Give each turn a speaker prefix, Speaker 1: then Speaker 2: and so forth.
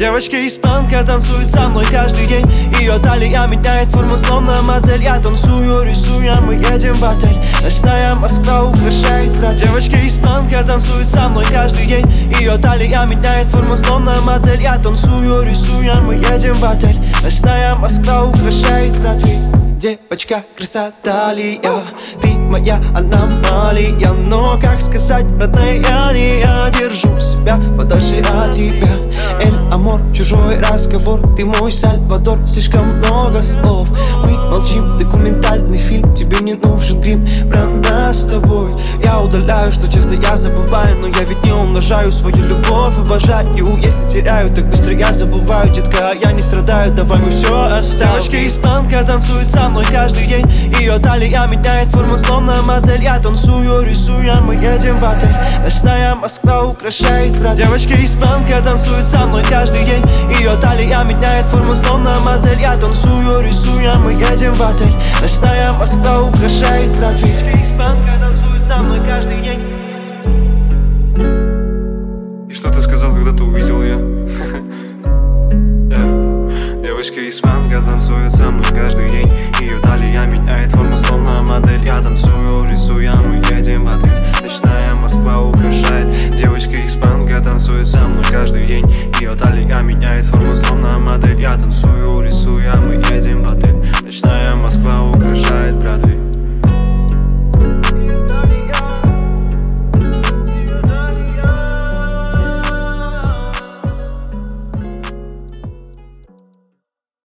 Speaker 1: Девочка-испанка танцует со мной каждый день. Ее талия меняет форму, словно модель. Я танцую, рисую, мы едем в отель. Ночная Москва украшает брат. Девочка-испанка танцует со мной каждый день. Ее талия меняет форму, словно модель. Я танцую, рисую, мы едем в отель. Ночная Москва украшает Бродвей. Девочка, красота ли я? Ты моя аномалия. Но как сказать, родная, я держу себя подальше от тебя. Эль Амор, чужой разговор. Ты мой Сальвадор, слишком много слов. Мы молчим, документальный фильм. Тебе не нужен грим, про нас с тобой. Я удаляю, что честно я забываю. Но я ведь не умножаю свою любовь, обожаю. Если теряю, так быстро я забываю. Детка, я не страдаю, давай мы все оставим. Девочка-испанка танцует со мной каждый день. Ее талия меняет форму, словно модель. Я танцую, рисую, мы едем в отель. Ночная Москва украшает брат. Девочка-испанка танцует со мной каждый день. Ее талия меняет форму, словно модель. Я танцую, рисую, мы едем в отель. Ночная Москва украшает Бродвей. Девочка-испанка танцует со мной каждый день.
Speaker 2: И что ты сказал, когда ты увидел ее? Девочка-испанка танцует со мной